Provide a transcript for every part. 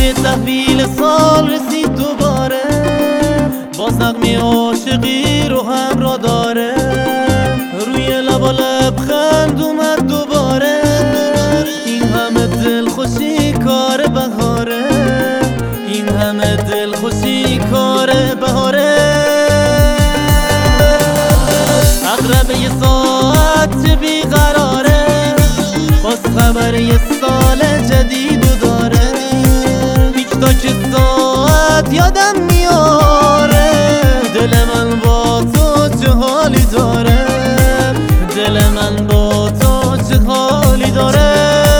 تحویل سال رسید دوباره، باز نغمه عاشقی رو همراه داره. روی لبا لبخند اومد دوباره، این همه دلخوشی کار بهاره، این همه دلخوشی کار بهاره. اقرب یه ساعت بیقراره، باز خبر یه سال جدیدو داره. که ساعت یادم میاره، دل من با تو چه حالی داره، دل من با تو چه حالی داره.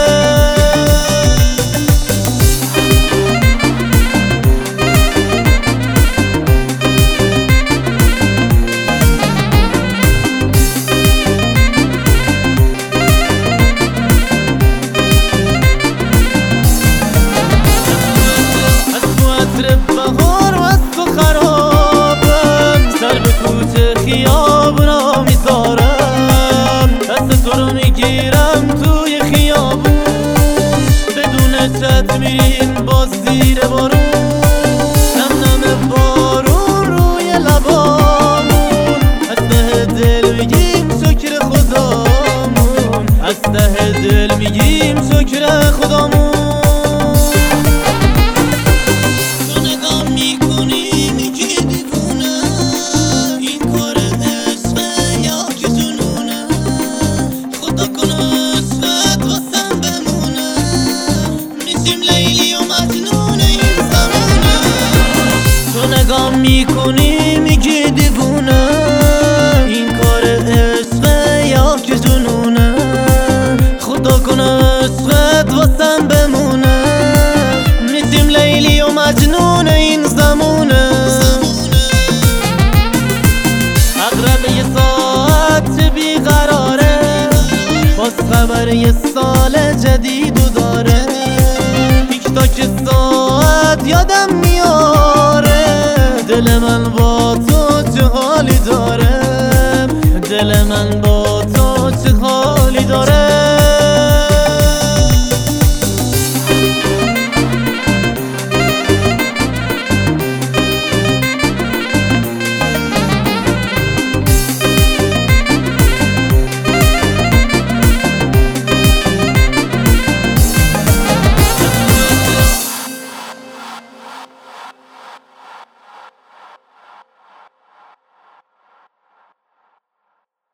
بهار و از تو خرابم، سر به کوچه خیابونا میذارم، دست تو رو میگیرم توی خیابون، بدون چت میریم باز زیر بارون. نم نم بارون روی لبامون، از ته دل میگیم شکر خدامون، از ته دل میگیم شکر خدامون. نگاه میکنی میگی دیوونه، این کار عشقه یا که جنونه، خدا کنه عشقت واسم بمونه، میشیم لیلی و مجنون این زمونه. اقرب یه ساعت بیقراره، باز خبر یه سال جدیدو داره. تیک تاک ساعت یادم میاره، دل من با تو چه حالی داره، دل من با